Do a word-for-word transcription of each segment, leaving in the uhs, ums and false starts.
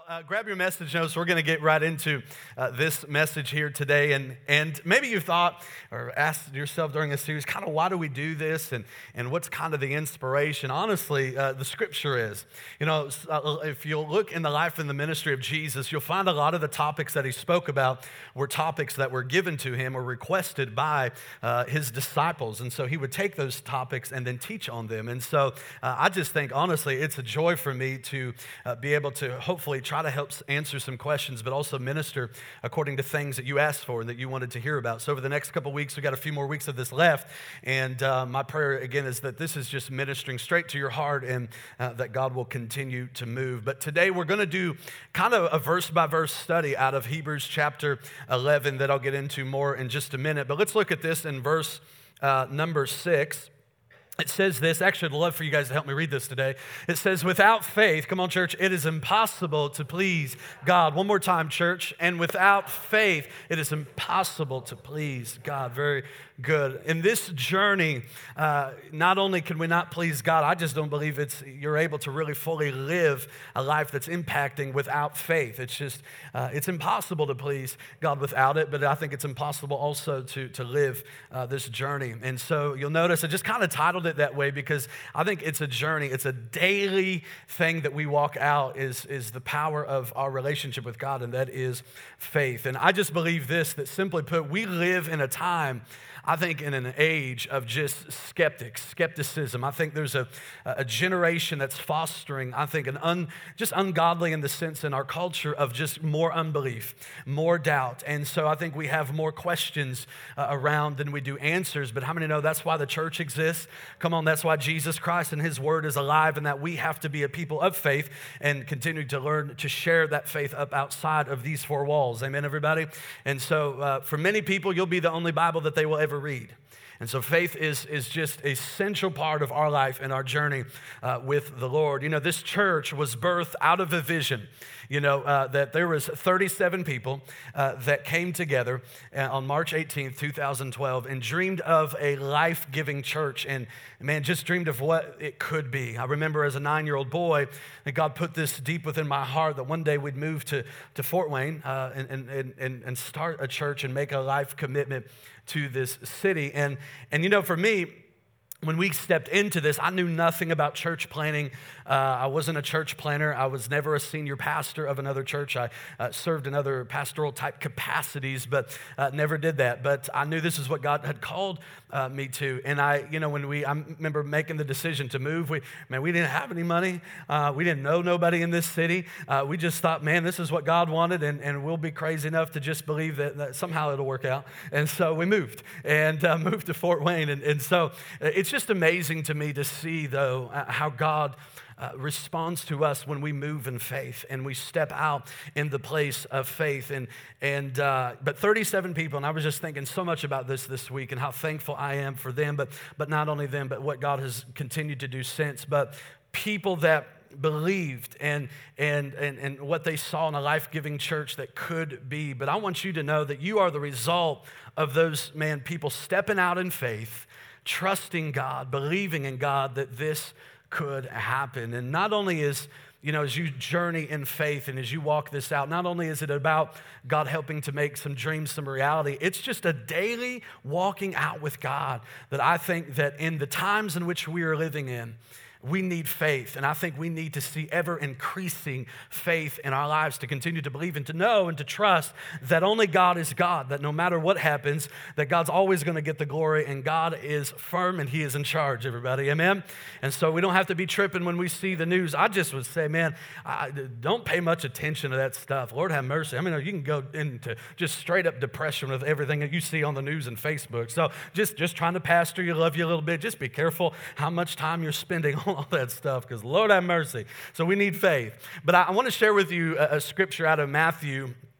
Uh, grab your message notes. We're going to get right into uh, this message here today. And and maybe you thought or asked yourself during this series, kind of why do we do this and, and what's kind of the inspiration? Honestly, uh, the scripture is. You know, uh, if you look in the life and the ministry of Jesus, you'll find a lot of the topics that he spoke about were topics that were given to him or requested by uh, his disciples. And so he would take those topics and then teach on them. And so uh, I just think, honestly, it's a joy for me to uh, be able to hopefully try to help answer some questions, but also minister according to things that you asked for and that you wanted to hear about. So over the next couple of weeks, we've got a few more weeks of this left, and uh, my prayer, again, is that this is just ministering straight to your heart and uh, that God will continue to move. But today, we're going to do kind of a verse-by-verse study out of Hebrews chapter eleven that I'll get into more in just a minute. But let's look at this in verse uh, number six. It says this, actually I'd love for you guys to help me read this today. It says, without faith, come on church, it is impossible to please God. One more time, church. And without faith, it is impossible to please God. Very good. In this journey, uh, not only can we not please God, I just don't believe it's you're able to really fully live a life that's impacting without faith. It's just, uh, it's impossible to please God without it, but I think it's impossible also to, to live uh, this journey. And so you'll notice I just kind of titled it that way because I think it's a journey. It's a daily thing that we walk out is, is the power of our relationship with God, and that is faith. And I just believe this, that simply put, we live in a time, I think, in an age of just skeptics, skepticism. I think there's a, a generation that's fostering, I think, an un, just ungodly in the sense in our culture of just more unbelief, more doubt. And so I think we have more questions uh, around than we do answers. But how many know that's why the church exists? Come on, that's why Jesus Christ and his word is alive, and that we have to be a people of faith and continue to learn to share that faith up outside of these four walls. Amen, everybody? And so uh, for many people, you'll be the only Bible that they will ever read. And so faith is, is just a central part of our life and our journey uh, with the Lord. You know, this church was birthed out of a vision, you know, uh, that there was thirty-seven people uh, that came together on March eighteenth, two thousand twelve and dreamed of a life-giving church and, man, just dreamed of what it could be. I remember as a nine-year-old boy that God put this deep within my heart that one day we'd move to, to Fort Wayne uh, and, and, and, and start a church and make a life commitment to this city. And, and you know, for me, when we stepped into this, I knew nothing about church planning. Uh, I wasn't a church planner. I was never a senior pastor of another church. I uh, served in other pastoral type capacities, but uh, never did that. But I knew this is what God had called uh, me to. And I, you know, when we, I remember making the decision to move, we, man, we didn't have any money. Uh, we didn't know nobody in this city. Uh, we just thought, man, this is what God wanted, and, and we'll be crazy enough to just believe that, that somehow it'll work out. And so we moved and uh, moved to Fort Wayne. And, and so it's just amazing to me to see, though, uh, how God uh, responds to us when we move in faith and we step out in the place of faith. And and uh, but thirty-seven people, and I was just thinking so much about this this week and how thankful I am for them, but but not only them, but what God has continued to do since. But people that believed and, and and and what they saw in a life-giving church that could be. But I want you to know that you are the result of those, man, people stepping out in faith, trusting God, believing in God that this could happen. And not only is, you know, as you journey in faith and as you walk this out, not only is it about God helping to make some dreams some reality, it's just a daily walking out with God that I think that in the times in which we are living in, we need faith, and I think we need to see ever-increasing faith in our lives to continue to believe and to know and to trust that only God is God, that no matter what happens, that God's always going to get the glory, and God is firm and he is in charge, everybody, amen? And so we don't have to be tripping when we see the news. I just would say, man, I, don't pay much attention to that stuff. Lord have mercy. I mean, you can go into just straight-up depression with everything that you see on the news and Facebook. So just, just trying to pastor you, love you a little bit. Just be careful how much time you're spending on all that stuff, because Lord have mercy. So we need faith. But I, I want to share with you a, a scripture out of Matthew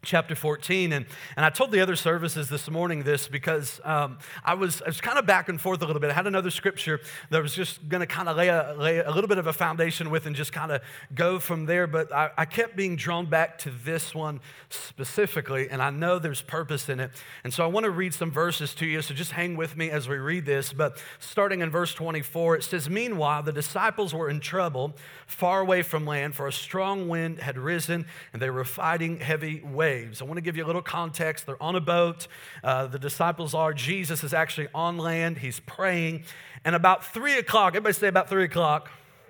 chapter fourteen. And, and I told the other services this morning this because um, I was I was kind of back and forth a little bit. I had another scripture that I was just going to kind of lay, a, lay a little bit of a foundation with and just kind of go from there. But I, I kept being drawn back to this one specifically, and I know there's purpose in it. And so I want to read some verses to you, so just hang with me as we read this. But starting in verse twenty-four, it says, "Meanwhile, the disciples were in trouble far away from land, for a strong wind had risen, and they were fighting heavy waves." I want to give you a little context. They're on a boat. Uh, the disciples are. Jesus is actually on land. He's praying. And about three o'clock, everybody say about three o'clock.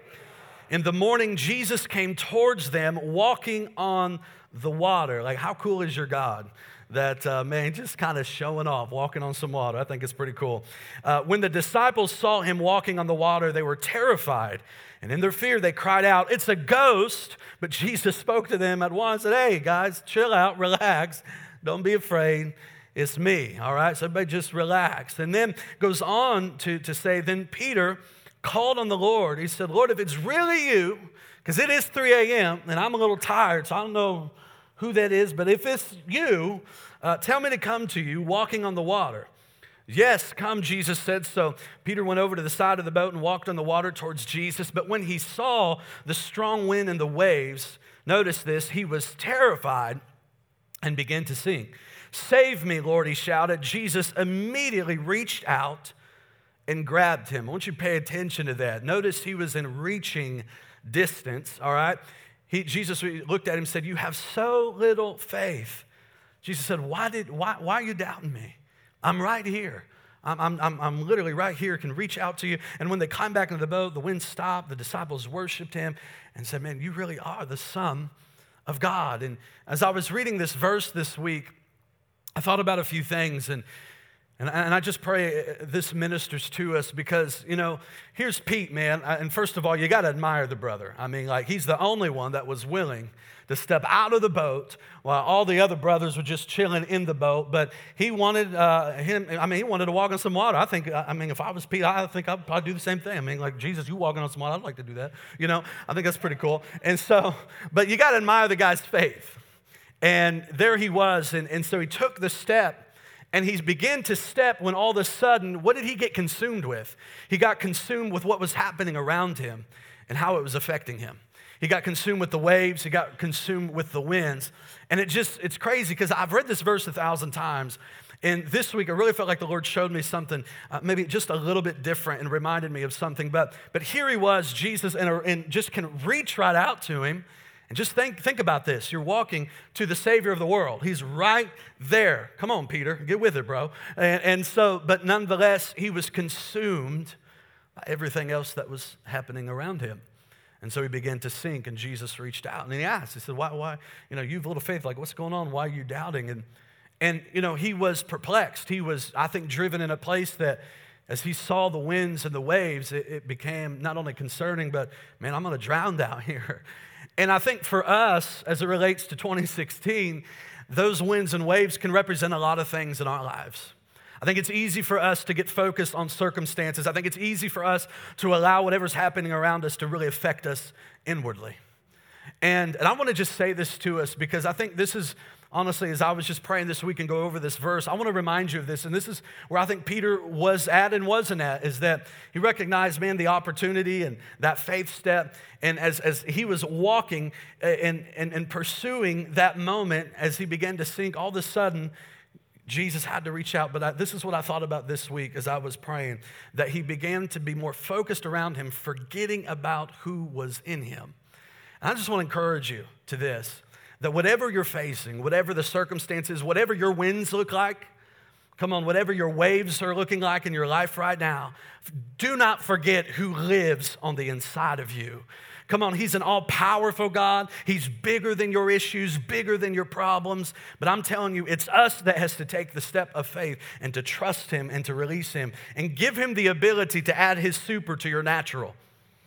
In the morning, Jesus came towards them walking on the water. Like, how cool is your God? That, uh, man, just kind of showing off, walking on some water. I think it's pretty cool. Uh, when the disciples saw him walking on the water, they were terrified. And in their fear, they cried out, "It's a ghost!" But Jesus spoke to them at once and said, "Hey, guys, chill out, relax. Don't be afraid. It's me." All right, so everybody just relax. And then goes on to, to say, then Peter called on the Lord. He said, "Lord, if it's really you," because it is three a.m., and I'm a little tired, so I don't know who that is, but if it's you, uh, tell me to come to you walking on the water. "Yes, come," Jesus said. So Peter went over to the side of the boat and walked on the water towards Jesus. But when he saw the strong wind and the waves, notice this, he was terrified and began to sink. "Save me, Lord," he shouted. Jesus immediately reached out and grabbed him. I want you to pay attention to that. Notice he was in reaching distance, all right? He, Jesus looked at him and said, "You have so little faith." Jesus said, why, did, why, why are you doubting me? I'm right here. I'm, I'm, I'm literally right here, can reach out to you. And when they climbed back into the boat, the wind stopped. The disciples worshiped him and said, "Man, you really are the Son of God." And as I was reading this verse this week, I thought about a few things. And, and, and I just pray this ministers to us because, you know, here's Pete, man. And first of all, you got to admire the brother. I mean, like, he's the only one that was willing to step out of the boat while all the other brothers were just chilling in the boat. But he wanted uh, him, I mean, he wanted to walk on some water. I think, I mean, if I was Pete, I think I'd probably do the same thing. I mean, like, Jesus, you walking on some water, I'd like to do that. You know, I think that's pretty cool. And so, but you got to admire the guy's faith. And there he was. And, and so he took the step. And he began to step when all of a sudden, what did he get consumed with? He got consumed with what was happening around him and how it was affecting him. He got consumed with the waves. He got consumed with the winds. And it just, it's crazy because I've read this verse a thousand times. And this week, I really felt like the Lord showed me something, uh, maybe just a little bit different and reminded me of something. But, but here he was, Jesus, and, and just can reach right out to him. And just think, think about this. You're walking to the Savior of the world. He's right there. Come on, Peter. Get with it, bro. And, and so, but nonetheless, he was consumed by everything else that was happening around him. And so he began to sink, and Jesus reached out. And he asked, he said, why, why, you know, you have little faith. Like, what's going on? Why are you doubting? And, and you know, he was perplexed. He was, I think, driven in a place that as he saw the winds and the waves, it, it became not only concerning, but, man, I'm going to drown down here. And I think for us, as it relates to twenty sixteen, those winds and waves can represent a lot of things in our lives. I think it's easy for us to get focused on circumstances. I think it's easy for us to allow whatever's happening around us to really affect us inwardly. And, and I want to just say this to us because I think this is, honestly, as I was just praying this week and go over this verse, I want to remind you of this. And this is where I think Peter was at and wasn't at, is that he recognized, man, the opportunity and that faith step. And as, as he was walking and, and, and pursuing that moment, as he began to sink, all of a sudden, Jesus had to reach out. But I, this is what I thought about this week as I was praying, that he began to be more focused around him, forgetting about who was in him. And I just want to encourage you to this, that whatever you're facing, whatever the circumstances, whatever your winds look like, come on, whatever your waves are looking like in your life right now, do not forget who lives on the inside of you. Come on, he's an all-powerful God. He's bigger than your issues, bigger than your problems. But I'm telling you, it's us that has to take the step of faith and to trust him and to release him and give him the ability to add his super to your natural.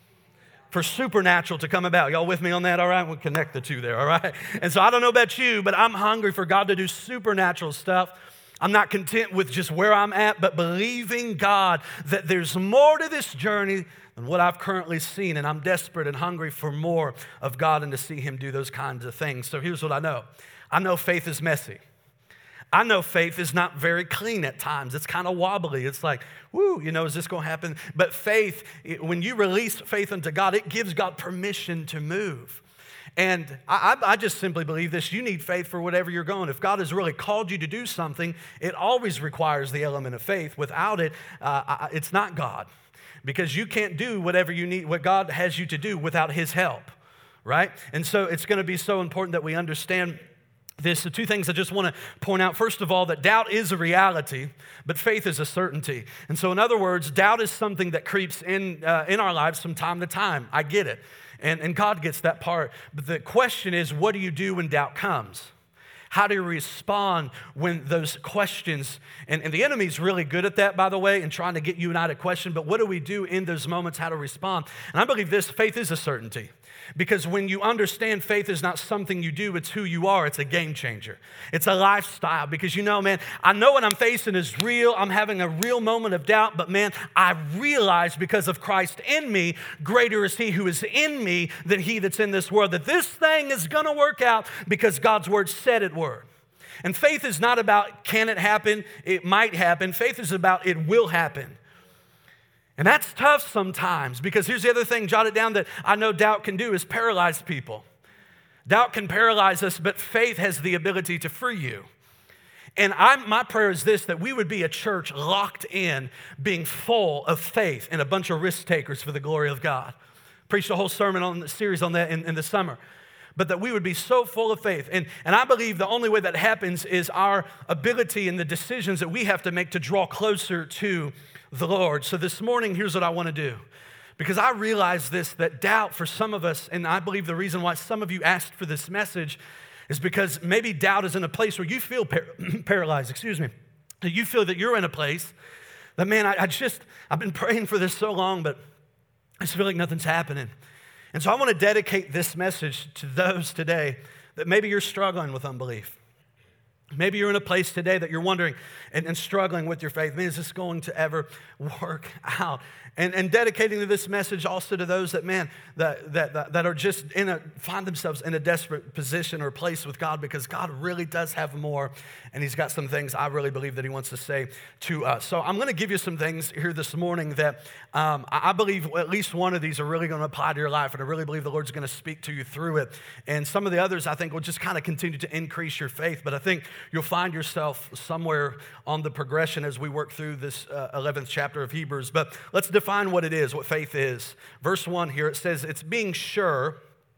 For supernatural to come about. Y'all with me on that? All right, we'll connect the two there, all right? And so I don't know about you, but I'm hungry for God to do supernatural stuff. I'm not content with just where I'm at, but believing God that there's more to this journey and what I've currently seen, and I'm desperate and hungry for more of God and to see him do those kinds of things. So here's what I know. I know faith is messy. I know faith is not very clean at times. It's kind of wobbly. It's like, woo, you know, is this going to happen? But faith, when you release faith unto God, it gives God permission to move. And I, I just simply believe this. You need faith for whatever you're going. If God has really called you to do something, it always requires the element of faith. Without it, uh, it's not God. Because you can't do whatever you need, what God has you to do without his help, right? And so it's going to be so important that we understand this. The two things I just want to point out. First of all, that doubt is a reality, but faith is a certainty. And so in other words, doubt is something that creeps in uh, in our lives from time to time. I get it. And, and God gets that part. But the question is, what do you do when doubt comes? How do you respond when those questions, and, and the enemy's really good at that, by the way, and trying to get you and I to question, but what do we do in those moments, how to respond? And I believe this, faith is a certainty. Because when you understand faith is not something you do, it's who you are. It's a game changer. It's a lifestyle because you know, man, I know what I'm facing is real. I'm having a real moment of doubt, but man, I realize because of Christ in me, greater is he who is in me than he that's in this world, that this thing is going to work out because God's word said it would. And faith is not about can it happen, it might happen. Faith is about it will happen. And that's tough sometimes because here's the other thing, jot it down, that I know doubt can do is paralyze people. Doubt can paralyze us, but faith has the ability to free you. And I'm, my prayer is this, that we would be a church locked in, being full of faith and a bunch of risk takers for the glory of God. Preached a whole sermon on the series on that in, in the summer. But that we would be so full of faith. And, and I believe the only way that happens is our ability and the decisions that we have to make to draw closer to the Lord. So this morning, here's what I want to do. Because I realize this, that doubt for some of us, and I believe the reason why some of you asked for this message is because maybe doubt is in a place where you feel par- paralyzed, excuse me. That you feel that you're in a place that, man, I, I just, I've been praying for this so long, but I just feel like nothing's happening. And so I want to dedicate this message to those today that maybe you're struggling with unbelief. Maybe you're in a place today that you're wondering and, and struggling with your faith. Man, is this going to ever work out? And, and dedicating to this message also to those that, man, that, that, that are just in a, find themselves in a desperate position or place with God because God really does have more. And he's got some things I really believe that he wants to say to us. So I'm going to give you some things here this morning that um, I believe at least one of these are really going to apply to your life. And I really believe the Lord's going to speak to you through it. And some of the others I think will just kind of continue to increase your faith. But I think you'll find yourself somewhere on the progression as we work through this uh, eleventh chapter of Hebrews. But let's define what it is, what faith is. Verse one here, it says, it's being sure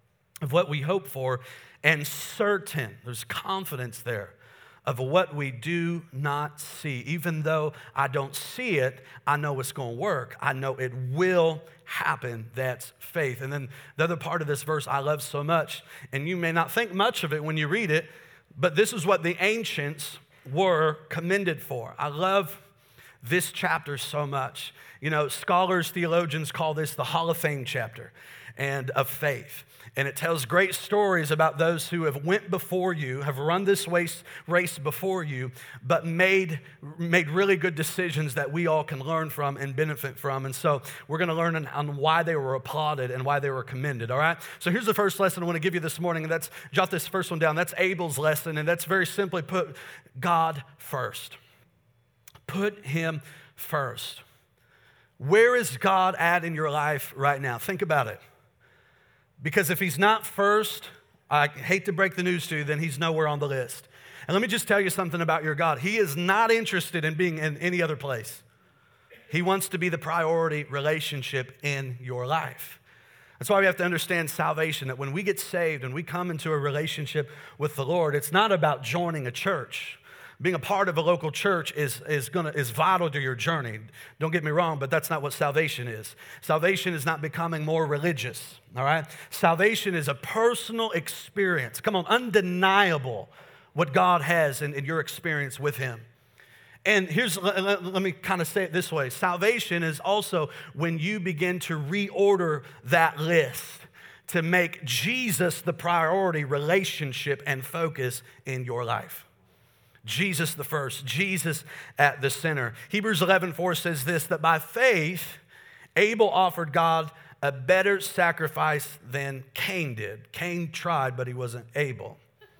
of what we hope for and certain. There's confidence there of what we do not see. Even though I don't see it, I know it's going to work. I know it will happen. That's faith. And then the other part of this verse I love so much, and you may not think much of it when you read it, but this is what the ancients were commended for. I love this chapter so much. You know, scholars, theologians call this the Hall of Fame chapter and of faith. And it tells great stories about those who have went before you, have run this race, race before you, but made, made really good decisions that we all can learn from and benefit from. And so we're going to learn on, on why they were applauded and why they were commended, all right? So here's the first lesson I want to give you this morning, and that's, jot this first one down. That's Abel's lesson, and that's very simply put, God first. Put him first. Where is God at in your life right now? Think about it. Because if he's not first, I hate to break the news to you, then he's nowhere on the list. And let me just tell you something about your God. He is not interested in being in any other place. He wants to be the priority relationship in your life. That's why we have to understand salvation, that when we get saved and we come into a relationship with the Lord, it's not about joining a church. Being a part of a local church is, is, gonna, is vital to your journey. Don't get me wrong, but that's not what salvation is. Salvation is not becoming more religious, all right? Salvation is a personal experience. Come on, undeniable what God has in, in your experience with him. And here's, let, let, let me kind of say it this way. Salvation is also when you begin to reorder that list to make Jesus the priority relationship and focus in your life. Jesus the first, Jesus at the center. Hebrews eleven four says this, that by faith Abel offered God a better sacrifice than Cain did. Cain tried, but he wasn't able.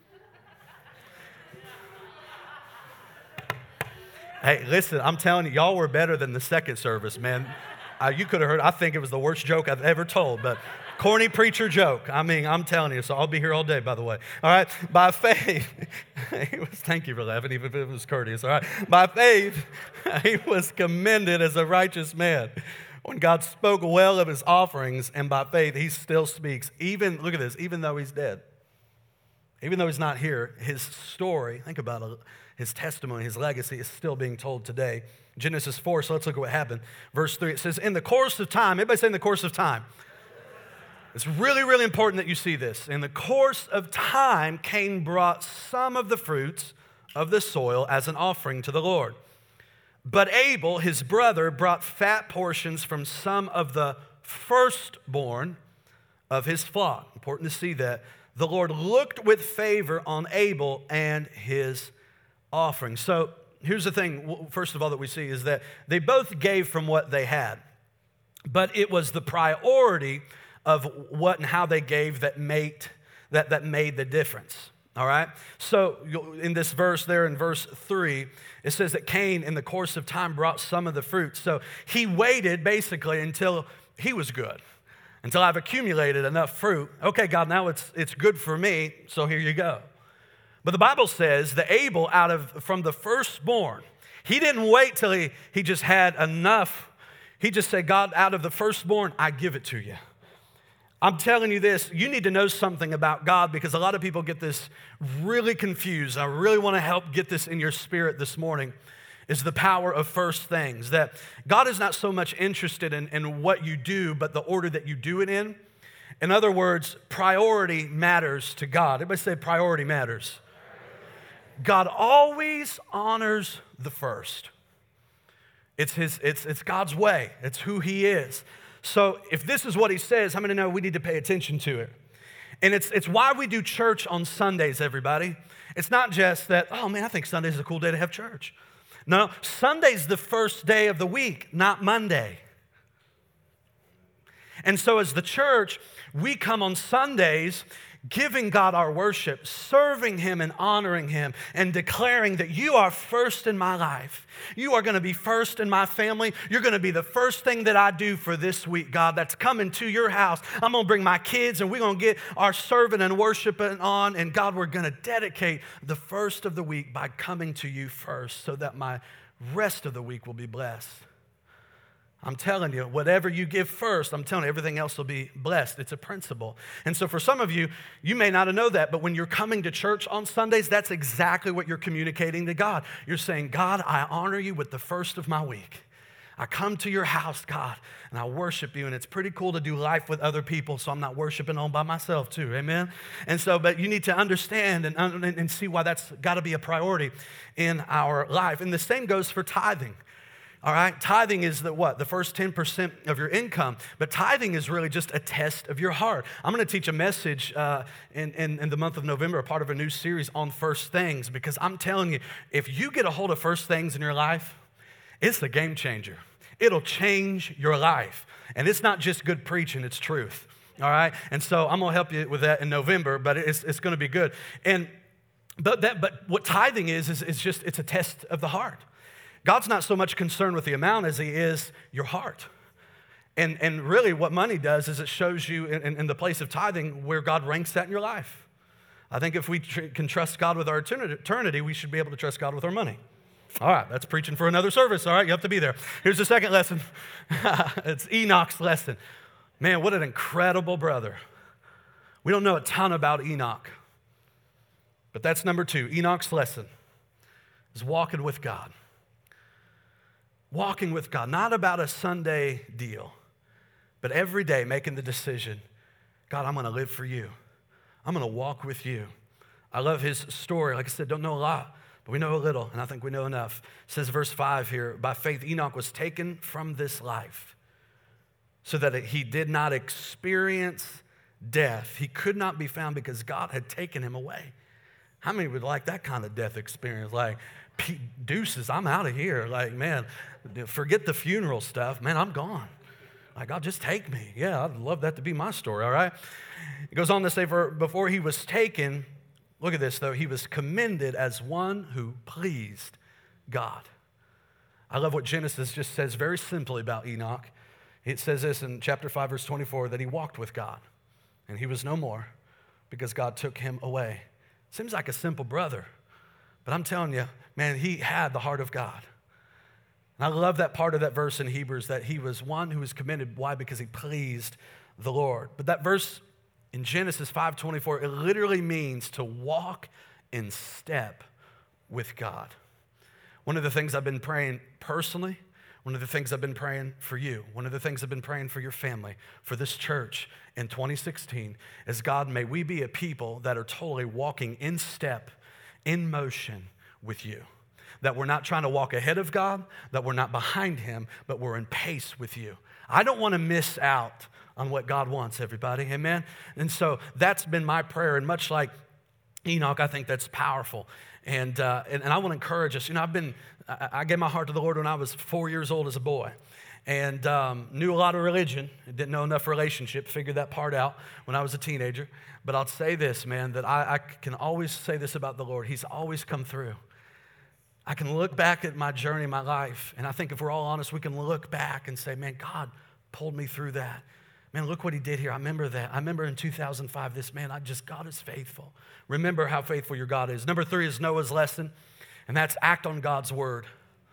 Hey, listen, I'm telling you, y'all were better than the second service, man. Uh, you could have heard, I think it was the worst joke I've ever told, but corny preacher joke. I mean, I'm telling you, so I'll be here all day, by the way. All right, by faith, he was, thank you for laughing, even if it was courteous, all right. By faith, he was commended as a righteous man. When God spoke well of his offerings, and by faith, he still speaks. Even, look at this, even though he's dead, even though he's not here, his story, think about it, his testimony, his legacy is still being told today. Genesis four, so let's look at what happened. Verse three, it says, in the course of time, everybody say in the course of time. It's really, really important that you see this. In the course of time, Cain brought some of the fruits of the soil as an offering to the Lord. But Abel, his brother, brought fat portions from some of the firstborn of his flock. Important to see that. The Lord looked with favor on Abel and his offering. So here's the thing, first of all, that we see is that they both gave from what they had. But it was the priority of what and how they gave that made, that, that made the difference. All right? So in this verse there, in verse three, it says that Cain, in the course of time, brought some of the fruit. So he waited basically until he was good, until I've accumulated enough fruit. Okay, God, now it's, it's good for me, so here you go. But the Bible says that Abel, out of from the firstborn, he didn't wait till he, he just had enough. He just said, God, out of the firstborn, I give it to you. I'm telling you this, you need to know something about God because a lot of people get this really confused. I really want to help get this in your spirit this morning, is the power of first things. That God is not so much interested in, in what you do, but the order that you do it in. In other words, priority matters to God. Everybody say priority matters. God always honors the first. It's, his, it's, it's God's way. It's who he is. So if this is what he says, how many know we need to pay attention to it? And it's, it's why we do church on Sundays, everybody. It's not just that, oh man, I think Sunday's a cool day to have church. No, Sunday's the first day of the week, not Monday. And so as the church, we come on Sundays giving God our worship, serving him and honoring him, and declaring that you are first in my life. You are going to be first in my family. You're going to be the first thing that I do for this week, God, that's coming to your house. I'm going to bring my kids, and we're going to get our serving and worshiping on, and God, we're going to dedicate the first of the week by coming to you first so that my rest of the week will be blessed. I'm telling you, whatever you give first, I'm telling you, everything else will be blessed. It's a principle. And so for some of you, you may not know that, but when you're coming to church on Sundays, that's exactly what you're communicating to God. You're saying, God, I honor you with the first of my week. I come to your house, God, and I worship you. And it's pretty cool to do life with other people, so I'm not worshiping all by myself too, amen? And so, but you need to understand and, and see why that's got to be a priority in our life. And the same goes for tithing. All right, tithing is the what? The first ten percent of your income. But tithing is really just a test of your heart. I'm going to teach a message uh, in, in, in the month of November, a part of a new series on first things, because I'm telling you, if you get a hold of first things in your life, it's a game changer. It'll change your life. And it's not just good preaching, it's truth. All right, and so I'm going to help you with that in November, but it's, it's going to be good. And but that but what tithing is, is, is just, it's a test of the heart. God's not so much concerned with the amount as he is your heart. And, and really what money does is it shows you in, in the place of tithing where God ranks that in your life. I think if we tr- can trust God with our eternity, we should be able to trust God with our money. All right, that's preaching for another service. All right, you have to be there. Here's the second lesson. It's Enoch's lesson. Man, what an incredible brother. We don't know a ton about Enoch, but that's number two. Enoch's lesson is walking with God. Walking with God, not about a Sunday deal, but every day making the decision, God, I'm going to live for you. I'm going to walk with you. I love his story. Like I said, don't know a lot, but we know a little, and I think we know enough. It says verse five here, by faith Enoch was taken from this life so that he did not experience death. He could not be found because God had taken him away. How many would like that kind of death experience? Like, deuces, I'm out of here. Like, man, forget the funeral stuff. Man, I'm gone. Like, God, just take me. Yeah, I'd love that to be my story, all right? It goes on to say, for before he was taken, look at this, though, he was commended as one who pleased God. I love what Genesis just says very simply about Enoch. It says this in chapter five, verse twenty-four, that he walked with God, and he was no more because God took him away. Seems like a simple brother, but I'm telling you, man, he had the heart of God. And I love that part of that verse in Hebrews, that he was one who was commended. Why? Because he pleased the Lord. But that verse in Genesis five twenty-four, it literally means to walk in step with God. One of the things I've been praying personally, one of the things I've been praying for you, one of the things I've been praying for your family, for this church in twenty sixteen is, God, may we be a people that are totally walking in step, in motion with you. That we're not trying to walk ahead of God, that we're not behind him, but we're in pace with you. I don't want to miss out on what God wants, everybody, amen? And so that's been my prayer, and much like Enoch, I think that's powerful. And, uh, and, and I want to encourage us. You know, I've been, I, I gave my heart to the Lord when I was four years old as a boy, and um, knew a lot of religion, didn't know enough relationship, figured that part out when I was a teenager. But I'll say this, man, that I, I can always say this about the Lord. He's always come through. I can look back at my journey, my life, and I think if we're all honest, we can look back and say, man, God pulled me through that. Man, look what he did here. I remember that. I remember in two thousand five, this man, I just, God is faithful. Remember how faithful your God is. Number three is Noah's lesson, and that's act on God's word.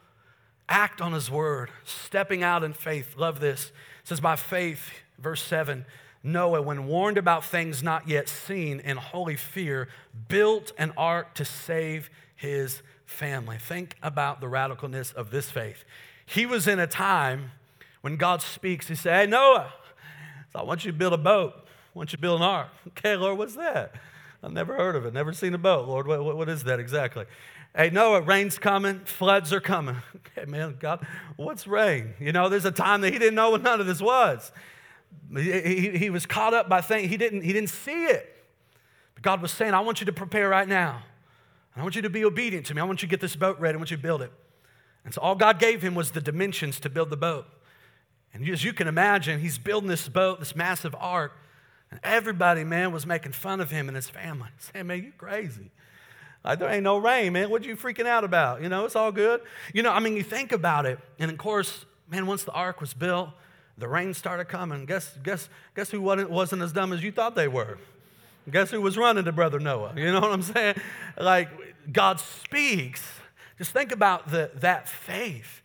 Act on his word, stepping out in faith. Love this. It says, by faith, verse seven, Noah, when warned about things not yet seen, in holy fear, built an ark to save his family. Think about the radicalness of this faith. He was in a time when God speaks. He said, hey, Noah, so I want you to build a boat. I want you to build an ark. Okay, Lord, what's that? I've never heard of it. Never seen a boat, Lord. What, what, what is that exactly? Hey, Noah, rain's coming. Floods are coming. Okay, man, God, what's rain? You know, there's a time that he didn't know what none of this was. He, he, he was caught up by things. He didn't, he didn't see it. But God was saying, I want you to prepare right now. I want you to be obedient to me. I want you to get this boat ready. I want you to build it. And so all God gave him was the dimensions to build the boat. And as you can imagine, he's building this boat, this massive ark. And everybody, man, was making fun of him and his family. Saying, man, you crazy. Like, there ain't no rain, man. What you freaking out about? You know, it's all good. You know, I mean, you think about it. And of course, man, once the ark was built, the rain started coming. Guess, guess, guess who wasn't, wasn't as dumb as you thought they were? Guess who was running to Brother Noah? You know what I'm saying? Like, God speaks. Just think about the, that faith.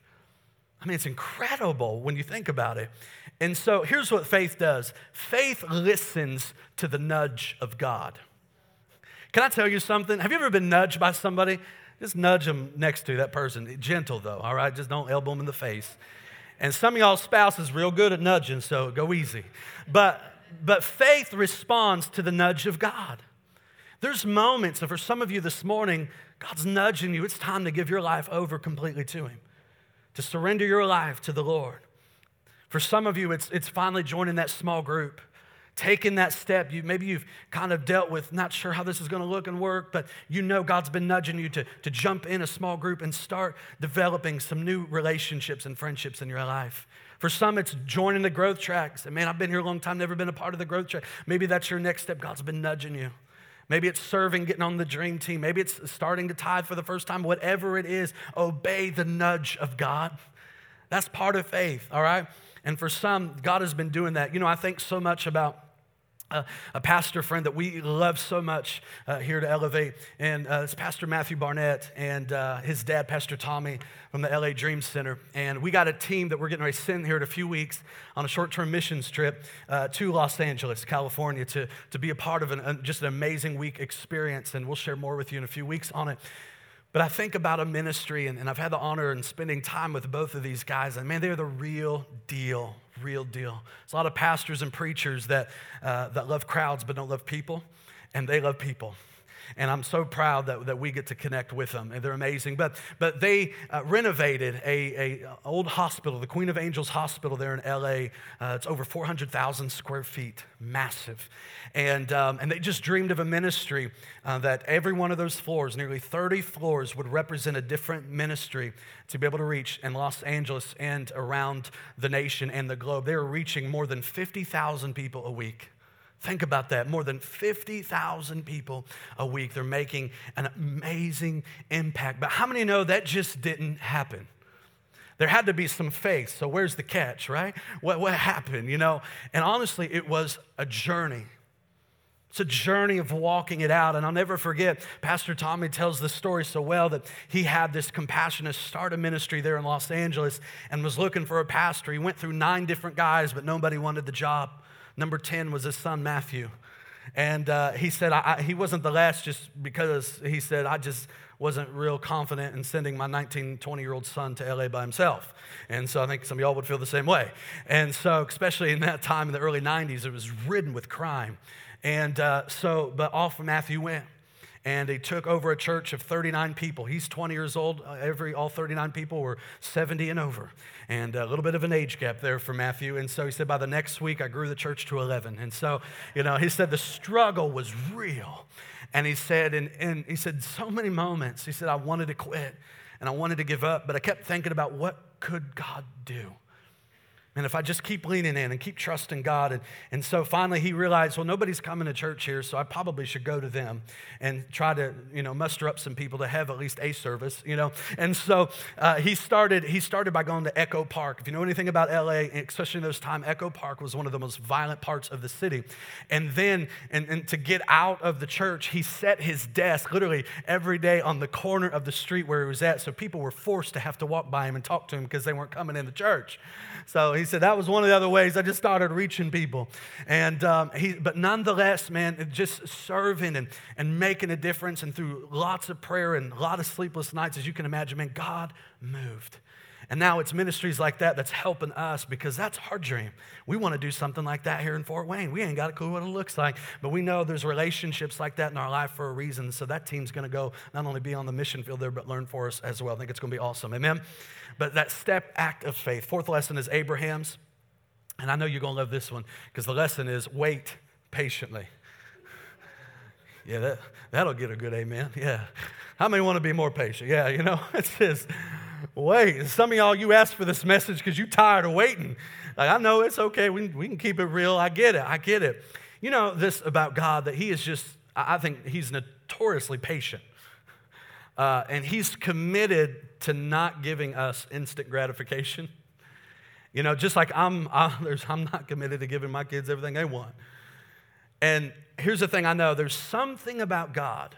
I mean, it's incredible when you think about it. And so here's what faith does. Faith listens to the nudge of God. Can I tell you something? Have you ever been nudged by somebody? Just nudge them next to that person. Gentle, though, all right? Just don't elbow them in the face. And some of y'all spouses real good at nudging, so go easy. But But faith responds to the nudge of God. There's moments, and for some of you this morning, God's nudging you. It's time to give your life over completely to him, to surrender your life to the Lord. For some of you, it's, it's finally joining that small group, taking that step. You, maybe you've kind of dealt with not sure how this is going to look and work, but you know God's been nudging you to, to jump in a small group and start developing some new relationships and friendships in your life. For some, it's joining the growth track. Say, man, I've been here a long time, never been a part of the growth track. Maybe that's your next step. God's been nudging you. Maybe it's serving, getting on the dream team. Maybe it's starting to tithe for the first time. Whatever it is, obey the nudge of God. That's part of faith, all right? And for some, God has been doing that. You know, I think so much about Uh, a pastor friend that we love so much uh, here to Elevate, and uh, it's Pastor Matthew Barnett and uh, his dad, Pastor Tommy, from the L A Dream Center. And we got a team that we're getting ready to send here in a few weeks on a short-term missions trip uh, to Los Angeles, California, to, to be a part of an, uh, just an amazing week experience, and we'll share more with you in a few weeks on it. But I think about a ministry, and, and I've had the honor in spending time with both of these guys, and man, they're the real deal, real deal. There's a lot of pastors and preachers that, uh, that love crowds but don't love people, and they love people. And I'm so proud that, that we get to connect with them, and they're amazing. But but they uh, renovated a, a old hospital, the Queen of Angels Hospital there in L A. Uh, it's over four hundred thousand square feet, massive. And, um, and they just dreamed of a ministry uh, that every one of those floors, nearly thirty floors, would represent a different ministry to be able to reach in Los Angeles and around the nation and the globe. They were reaching more than fifty thousand people a week. Think about that, more than fifty thousand people a week. They're making an amazing impact. But how many know that just didn't happen? There had to be some faith, so where's the catch, right? What, what happened, you know? And honestly, it was a journey. It's a journey of walking it out. And I'll never forget, Pastor Tommy tells this story so well that he had this compassion to start a ministry there in Los Angeles and was looking for a pastor. He went through nine different guys, but nobody wanted the job. Number ten was his son, Matthew. And uh, he said, I, I, he wasn't the last just because he said, I just wasn't real confident in sending my nineteen, twenty-year-old son to L A by himself. And so I think some of y'all would feel the same way. And so, especially in that time in the early nineties, it was ridden with crime. And uh, so, but off Matthew went. And he took over a church of thirty-nine people. He's twenty years old. Every all thirty-nine people were seventy and over. And a little bit of an age gap there for Matthew. And so he said, by the next week, I grew the church to eleven. And so, you know, he said the struggle was real. And he said, and, and he said, so many moments, he said, I wanted to quit and I wanted to give up, but I kept thinking about what could God do? And if I just keep leaning in and keep trusting God. And, and so finally he realized, well, nobody's coming to church here, so I probably should go to them and try to, you know, muster up some people to have at least a service, you know. And so uh, he started he started by going to Echo Park. If you know anything about L A, especially in those times, Echo Park was one of the most violent parts of the city. And then, and, and to get out of the church, he set his desk literally every day on the corner of the street where he was at, so people were forced to have to walk by him and talk to him because they weren't coming in the church. So he said that was one of the other ways I just started reaching people. And um, he, but nonetheless, man, just serving and, and making a difference, and through lots of prayer and a lot of sleepless nights, as you can imagine, man, God moved. And now it's ministries like that that's helping us, because that's our dream. We want to do something like that here in Fort Wayne. We ain't got a clue what it looks like, but we know there's relationships like that in our life for a reason. So that team's going to go not only be on the mission field there, but learn for us as well. I think it's going to be awesome. Amen? But that step act of faith. Fourth lesson is Abraham's. And I know you're going to love this one, because the lesson is wait patiently. Yeah, that, that'll get a good amen. Yeah. How many want to be more patient? Yeah, you know, it says, wait. Some of y'all, you asked for this message because you're tired of waiting. Like, I know it's okay. We, we can keep it real. I get it. I get it. You know this about God, that he is just, I think he's notoriously patient. Uh, and he's committed to not giving us instant gratification. You know, just like I'm, I'm, I'm not committed to giving my kids everything they want. And here's the thing I know. There's something about God.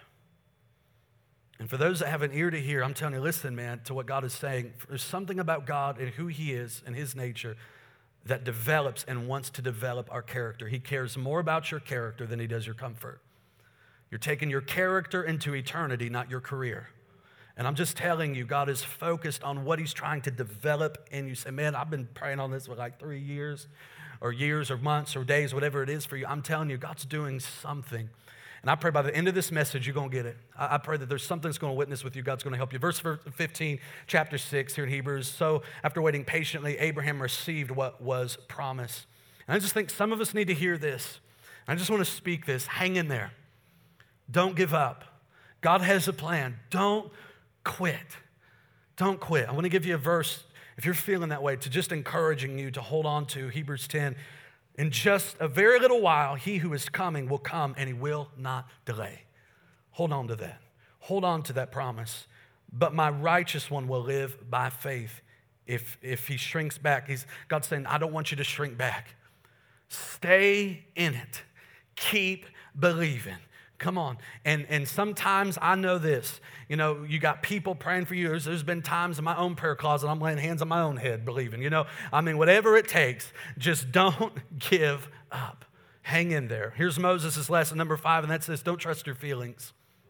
And for those that have an ear to hear, I'm telling you, listen, man, to what God is saying. There's something about God and who he is and his nature that develops and wants to develop our character. He cares more about your character than he does your comfort. You're taking your character into eternity, not your career. And I'm just telling you, God is focused on what he's trying to develop in you. Say, man, I've been praying on this for like three years or years or months or days, whatever it is for you. I'm telling you, God's doing something. And I pray by the end of this message, you're going to get it. I pray that there's something that's going to witness with you. God's going to help you. Verse fifteen, chapter six here in Hebrews. So after waiting patiently, Abraham received what was promised. And I just think some of us need to hear this. I just want to speak this. Hang in there. Don't give up. God has a plan. Don't quit. Don't quit. I want to give you a verse, if you're feeling that way, to just encouraging you to hold on to Hebrews ten. In just a very little while, he who is coming will come, and he will not delay. Hold on to that. Hold on to that promise. But my righteous one will live by faith. If, if he shrinks back, he's, God's saying, I don't want you to shrink back. Stay in it. Keep believing. Come on. And, and sometimes I know this. You know, you got people praying for you. There's, there's been times in my own prayer closet, I'm laying hands on my own head, believing. You know, I mean, whatever it takes, just don't give up. Hang in there. Here's Moses' lesson number five, and that's this: don't trust your feelings.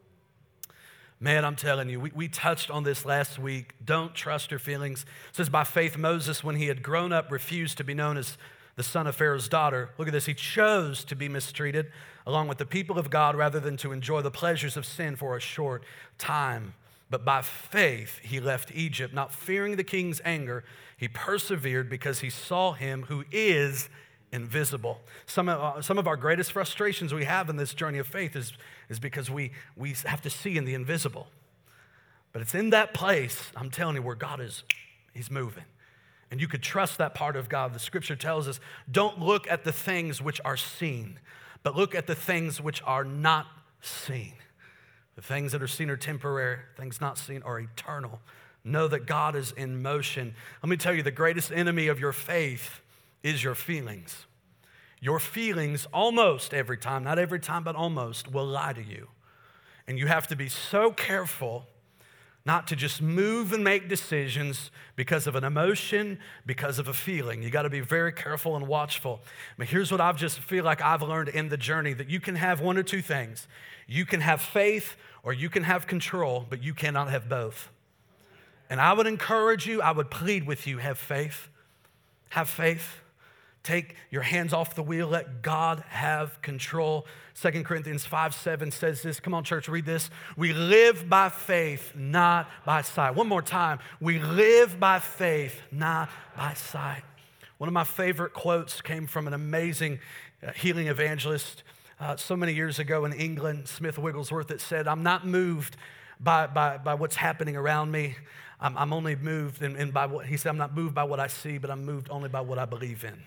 Man, I'm telling you, we, we touched on this last week. Don't trust your feelings. It says, by faith, Moses, when he had grown up, refused to be known as the son of Pharaoh's daughter. Look at this. He chose to be mistreated along with the people of God rather than to enjoy the pleasures of sin for a short time. But by faith, he left Egypt, not fearing the king's anger. He persevered because he saw him who is invisible. Some of, uh, some of our greatest frustrations we have in this journey of faith is, is because we, we have to see in the invisible. But it's in that place, I'm telling you, where God is, he's moving. And you could trust that part of God. The scripture tells us, don't look at the things which are seen, but look at the things which are not seen. The things that are seen are temporary. Things not seen are eternal. Know that God is in motion. Let me tell you, the greatest enemy of your faith is your feelings. Your feelings almost every time, not every time, but almost, will lie to you. And you have to be so careful not to just move and make decisions because of an emotion, because of a feeling. You got to be very careful and watchful. But here's what I've just feel like I've learned in the journey, that you can have one or two things. You can have faith or you can have control, but you cannot have both. And I would encourage you, I would plead with you, have faith. Have faith. Take your hands off the wheel. Let God have control. Second Corinthians five seven says this. Come on, church, read this. We live by faith, not by sight. One more time. We live by faith, not by sight. One of my favorite quotes came from an amazing uh, healing evangelist uh, so many years ago in England, Smith Wigglesworth, that said, I'm not moved by, by, by what's happening around me. I'm, I'm only moved, and, and by what, he said, I'm not moved by what I see, but I'm moved only by what I believe in.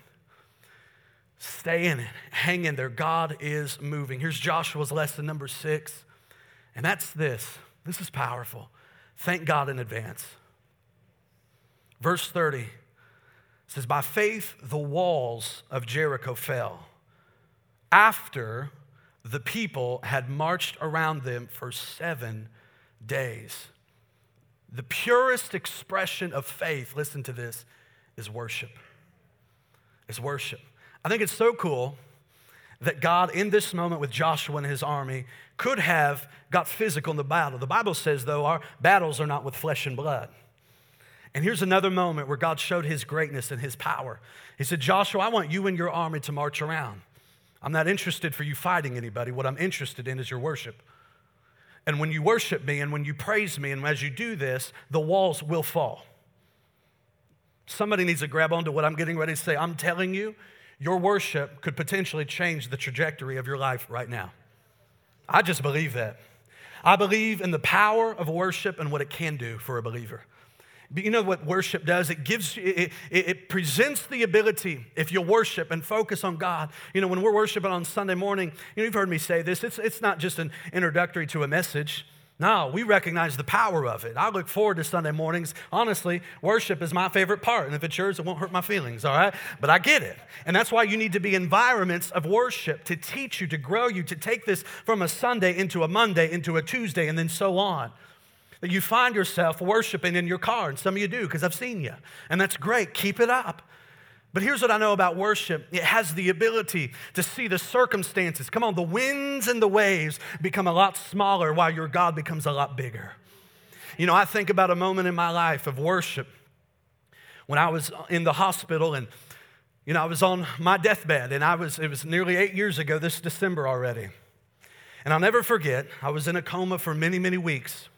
Stay in it. Hang in there. God is moving. Here's Joshua's lesson number six. And that's this. This is powerful. Thank God in advance. Verse thirty says, by faith the walls of Jericho fell after the people had marched around them for seven days. The purest expression of faith, listen to this, is worship. Is worship. I think it's so cool that God, in this moment with Joshua and his army, could have got physical in the battle. The Bible says, though, our battles are not with flesh and blood. And here's another moment where God showed his greatness and his power. He said, Joshua, I want you and your army to march around. I'm not interested for you fighting anybody. What I'm interested in is your worship. And when you worship me and when you praise me, and as you do this, the walls will fall. Somebody needs to grab onto what I'm getting ready to say. I'm telling you, your worship could potentially change the trajectory of your life right now. I just believe that. I believe in the power of worship and what it can do for a believer. But you know what worship does? It gives, it, it, it presents the ability, if you worship and focus on God. You know, when we're worshiping on Sunday morning, you know, you've heard me say this, it's, it's not just an introductory to a message. No, we recognize the power of it. I look forward to Sunday mornings. Honestly, worship is my favorite part. And if it's yours, it won't hurt my feelings, all right? But I get it. And that's why you need to be environments of worship to teach you, to grow you, to take this from a Sunday into a Monday, into a Tuesday, and then so on. That you find yourself worshiping in your car, and some of you do because I've seen you. And that's great. Keep it up. But here's what I know about worship. It has the ability to see the circumstances. Come on, the winds and the waves become a lot smaller while your God becomes a lot bigger. You know, I think about a moment in my life of worship when I was in the hospital and, you know, I was on my deathbed and I was, it was nearly eight years ago this December already. And I'll never forget, I was in a coma for many, many weeks.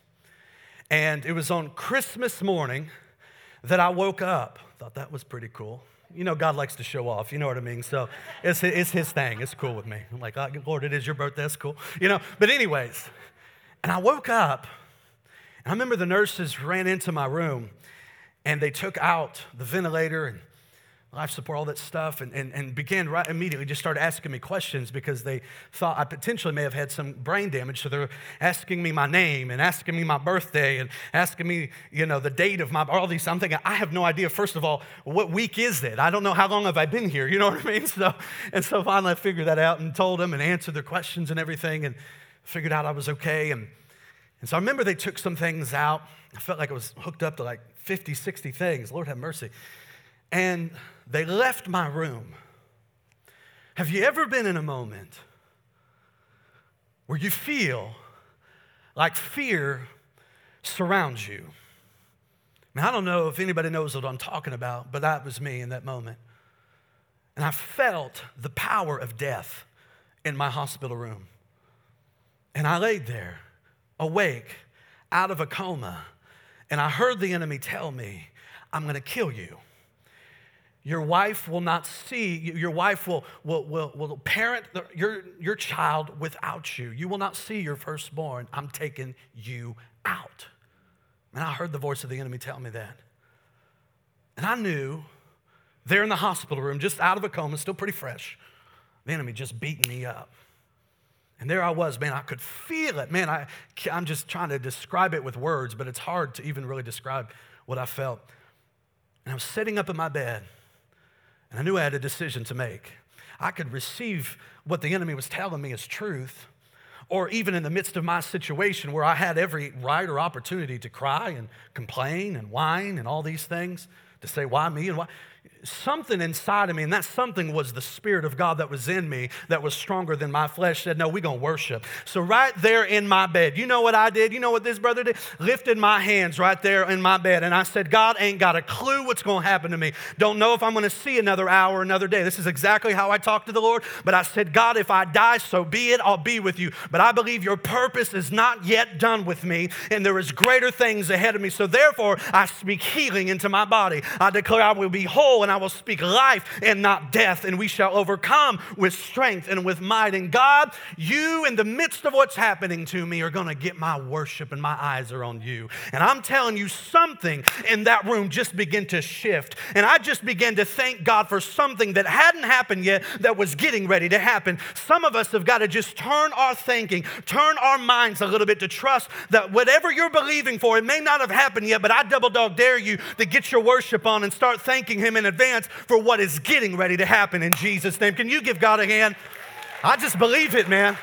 And it was on Christmas morning that I woke up. Thought that was pretty cool. You know, God likes to show off, you know what I mean? So it's, it's his thing, it's cool with me. I'm like, oh, Lord, it is your birthday, that's cool. You know, but anyways, and I woke up, and I remember the nurses ran into my room, and they took out the ventilator and life support, all that stuff, and, and, and began right immediately, just started asking me questions because they thought I potentially may have had some brain damage. So they're asking me my name and asking me my birthday and asking me, you know, the date of my, all these. I'm thinking, I have no idea, first of all, what week is it? I don't know how long have I been here, you know what I mean? So, and so finally I figured that out and told them and answered their questions and everything and figured out I was okay. And, and so I remember they took some things out. I felt like I was hooked up to like fifty, sixty things. Lord have mercy. And they left my room. Have you ever been in a moment where you feel like fear surrounds you? I mean, I don't know if anybody knows what I'm talking about, but that was me in that moment. And I felt the power of death in my hospital room. And I laid there, awake, out of a coma, and I heard the enemy tell me, I'm gonna kill you. Your wife will not see, your wife will, will, will, will parent the, your, your child without you. You will not see your firstborn. I'm taking you out. And I heard the voice of the enemy tell me that. And I knew there in the hospital room, just out of a coma, still pretty fresh, the enemy just beating me up. And there I was, man, I could feel it. Man, I, I'm just trying to describe it with words, but it's hard to even really describe what I felt. And I was sitting up in my bed, and I knew I had a decision to make. I could receive what the enemy was telling me as truth, or even in the midst of my situation where I had every right or opportunity to cry and complain and whine and all these things, to say, why me and why? Something inside of me, and that something was the Spirit of God that was in me that was stronger than my flesh, said, no, we're going to worship. So right there in my bed, you know what I did? You know what this brother did? Lifted my hands right there in my bed, and I said, God ain't got a clue what's going to happen to me. Don't know if I'm going to see another hour, another day. This is exactly how I talked to the Lord, but I said, God, if I die, so be it. I'll be with you. But I believe your purpose is not yet done with me, and there is greater things ahead of me. So therefore, I speak healing into my body. I declare I will be whole, and I will speak life and not death, and we shall overcome with strength and with might. And God, you in the midst of what's happening to me are going to get my worship, and my eyes are on you. And I'm telling you, something in that room just began to shift, and I just began to thank God for something that hadn't happened yet that was getting ready to happen. Some of us have got to just turn our thinking, turn our minds a little bit to trust that whatever you're believing for, it may not have happened yet, but I double dog dare you to get your worship on and start thanking him in advance for what is getting ready to happen in Jesus' name. Can you give God a hand? I just believe it, man.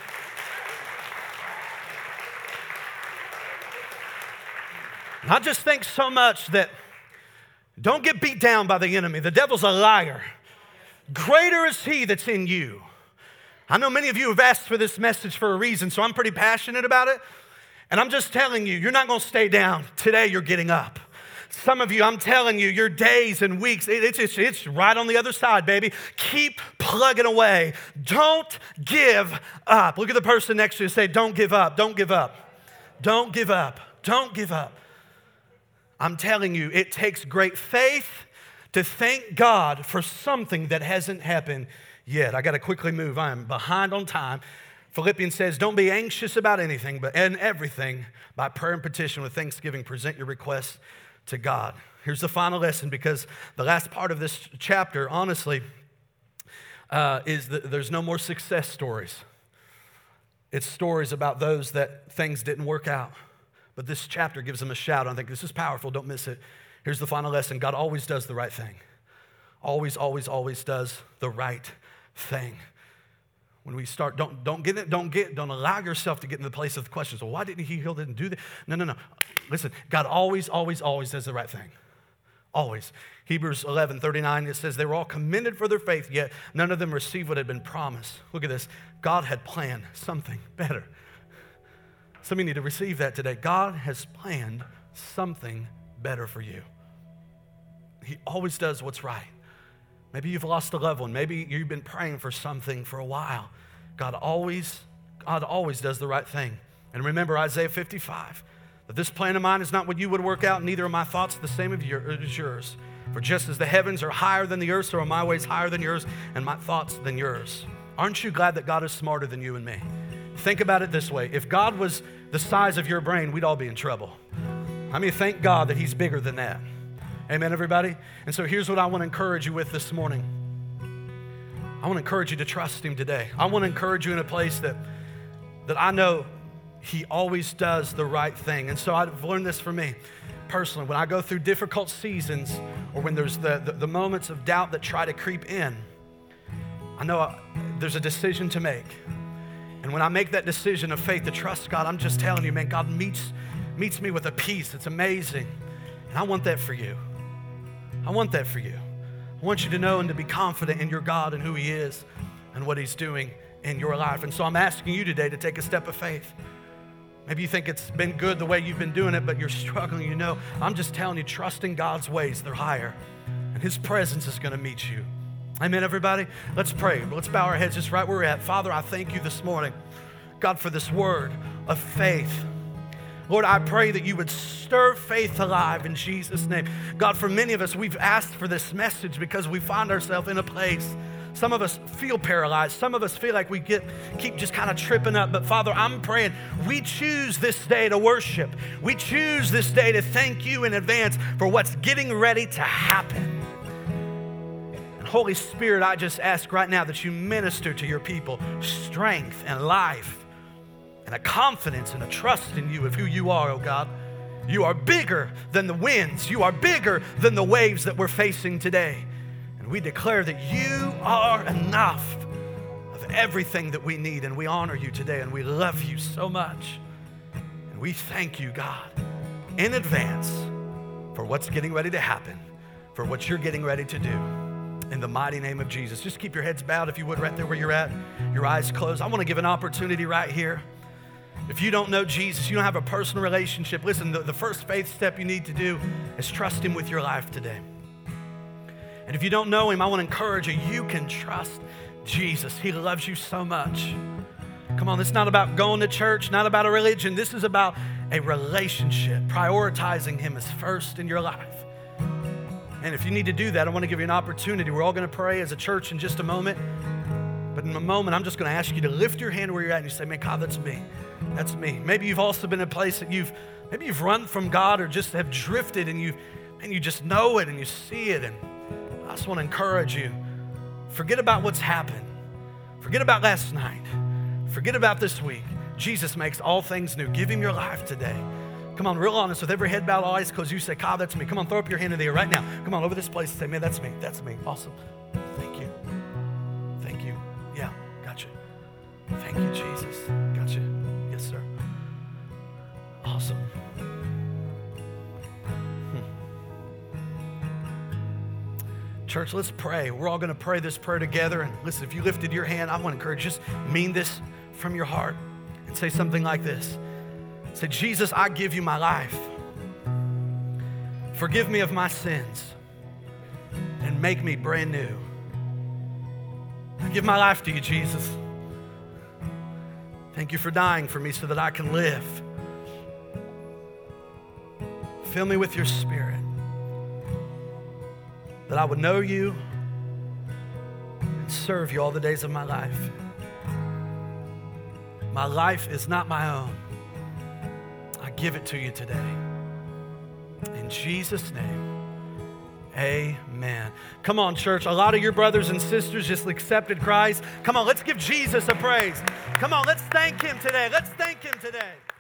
And I just think so much that don't get beat down by the enemy. The devil's a liar. Greater is he that's in you. I know many of you have asked for this message for a reason, so I'm pretty passionate about it. And I'm just telling you, you're not going to stay down. Today, you're getting up. Some of you, I'm telling you, your days and weeks, it, it's, it's, it's right on the other side, baby. Keep plugging away. Don't give up. Look at the person next to you and say, don't give up, don't give up. Don't give up, don't give up. I'm telling you, it takes great faith to thank God for something that hasn't happened yet. I got to quickly move. I am behind on time. Philippians says, don't be anxious about anything, but in everything, by prayer and petition with thanksgiving, present your requests to God. Here's the final lesson, because the last part of this chapter, honestly, uh, is that there's no more success stories. It's stories about those that things didn't work out. But this chapter gives them a shout. I think this is powerful. Don't miss it. Here's the final lesson. God always does the right thing. Always, always, always does the right thing. When we start, don't, don't get it, don't get, don't allow yourself to get in the place of the questions. Well, why didn't he heal, didn't do that? No, no, no. Listen, God always, always, always does the right thing. Always. Hebrews eleven thirty-nine, it says, they were all commended for their faith, yet none of them received what had been promised. Look at this. God had planned something better. Some of you need to receive that today. God has planned something better for you. He always does what's right. Maybe you've lost a loved one. Maybe you've been praying for something for a while. God always, God always does the right thing. And remember Isaiah fifty-five, that this plan of mine is not what you would work out, neither are my thoughts the same as yours. For just as the heavens are higher than the earth, so are my ways higher than yours, and my thoughts than yours. Aren't you glad that God is smarter than you and me? Think about it this way. If God was the size of your brain, we'd all be in trouble. I mean, thank God that he's bigger than that. Amen, everybody? And so here's what I want to encourage you with this morning. I want to encourage you to trust him today. I want to encourage you in a place that, that I know he always does the right thing. And so I've learned this for me personally. When I go through difficult seasons, or when there's the, the, the moments of doubt that try to creep in, I know I, there's a decision to make. And when I make that decision of faith to trust God, I'm just telling you, man, God meets, meets me with a peace that's amazing. And I want that for you. I want that for you. I want you to know and to be confident in your God and who he is and what he's doing in your life. And so I'm asking you today to take a step of faith. Maybe you think it's been good the way you've been doing it, but you're struggling. You know, I'm just telling you, trust in God's ways. They're higher. And his presence is going to meet you. Amen, everybody? Let's pray. Let's bow our heads just right where we're at. Father, I thank you this morning, God, for this word of faith. Lord, I pray that you would stir faith alive in Jesus' name. God, for many of us, we've asked for this message because we find ourselves in a place. Some of us feel paralyzed. Some of us feel like we get keep just kind of tripping up. But Father, I'm praying we choose this day to worship. We choose this day to thank you in advance for what's getting ready to happen. And Holy Spirit, I just ask right now that you minister to your people strength and life, and a confidence and a trust in you of who you are, oh God. You are bigger than the winds. You are bigger than the waves that we're facing today. And we declare that you are enough of everything that we need. And we honor you today, and we love you so much. And we thank you, God, in advance for what's getting ready to happen, for what you're getting ready to do. In the mighty name of Jesus. Just keep your heads bowed, if you would, right there where you're at, your eyes closed. I want to give an opportunity right here. If you don't know Jesus, you don't have a personal relationship, listen, the, the first faith step you need to do is trust him with your life today. And if you don't know him, I want to encourage you, you can trust Jesus. He loves you so much. Come on, it's not about going to church, not about a religion. This is about a relationship, prioritizing him as first in your life. And if you need to do that, I want to give you an opportunity. We're all going to pray as a church in just a moment. But in a moment, I'm just going to ask you to lift your hand where you're at and you say, man, God, that's me. That's me. Maybe you've also been in a place that you've, maybe you've run from God or just have drifted and you, and you just know it and you see it. And I just want to encourage you. Forget about what's happened. Forget about last night. Forget about this week. Jesus makes all things new. Give him your life today. Come on, real honest, with every head bowed, all eyes closed, you say, God, that's me. Come on, throw up your hand in the air right now. Come on, over this place and say, man, that's me. That's me. Awesome. Thank you. Thank you. Yeah, gotcha. Thank you, Jesus. Gotcha. Yes, sir. Awesome. Hmm. Church, let's pray. We're all going to pray this prayer together. And listen, if you lifted your hand, I want to encourage you, just mean this from your heart and say something like this. Say, Jesus, I give you my life. Forgive me of my sins and make me brand new. I give my life to you, Jesus. Thank you for dying for me so that I can live. Fill me with your spirit, that I would know you and serve you all the days of my life. My life is not my own. I give it to you today. In Jesus' name, amen. Come on, church. A lot of your brothers and sisters just accepted Christ. Come on, let's give Jesus a praise. Come on, let's thank him today. Let's thank him today.